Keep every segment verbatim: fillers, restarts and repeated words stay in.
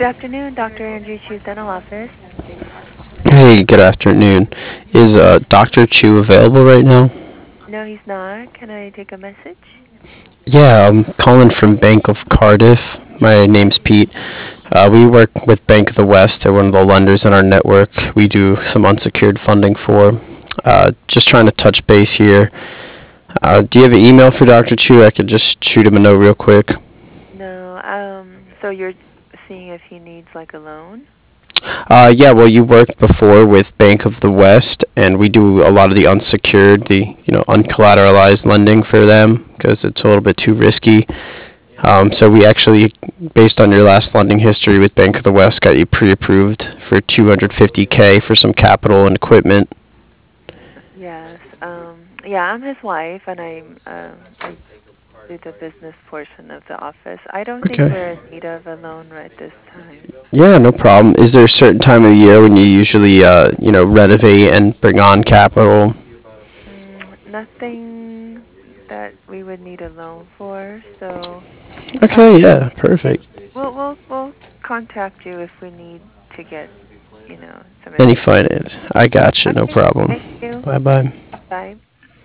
Good afternoon, Doctor Andrew Chu's dental office. Hey, good afternoon. Is uh, doctor Chu available right now? No, he's not. Can I take a message? Yeah, I'm calling from Bank of Cardiff. My name's Pete. Uh, we work with Bank of the West. They're one of the lenders in our network. We do some unsecured funding for. Uh, just trying to touch base here. Uh, do you have an email for doctor Chu? I could just shoot him a note real quick. No. Um. So you're seeing if he needs like a loan? Uh, yeah, well, you worked before with Bank of the West, and we do a lot of the unsecured, the you know uncollateralized lending for them because it's a little bit too risky. Um, so we actually, based on your last lending history with Bank of the West, got you pre-approved for two hundred fifty k for some capital and equipment. Yes. Um. Yeah, I'm his wife, and I'm um I do the business portion of the office. I don't think Okay. we're in need of a loan right this time. Yeah, no problem. Is there a certain time of the year when you usually, uh, you know, renovate and bring on capital? Mm, nothing that we would need a loan for. So, Okay, um, yeah, perfect. we'll we'll we'll contact you if we need to get you know some Any information. finance. I got you, no Okay. problem. Thank you. Bye bye. Bye.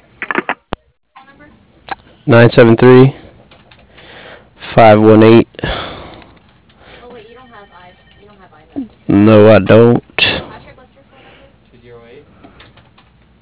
nine seven three, five one eight. No, I don't.